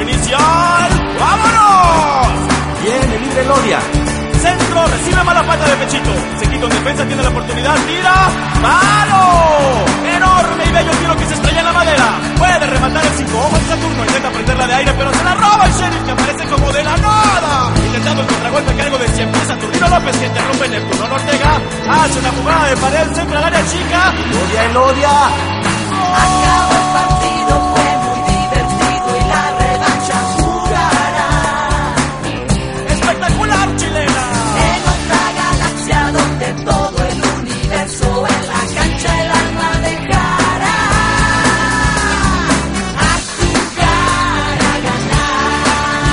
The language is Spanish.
disparo inicial. ¡Vámonos! Viene libre Elodia. Centro, recibe mala pata de pechito. Se quita en defensa, tiene la oportunidad, tira. ¡Malo! Enorme y bello tiro que se estrella en la madera. Puede rematar el 5 ojos Saturno. Intenta prenderla de aire, pero se la roba el Sheriff, que aparece como de la nada. Intentando el contragolpe a cargo de 100 pies Saturnino López, que interrumpe Neptuno Ortega. Hace una jugada de pared, centro al área chica. Elodia. Acaba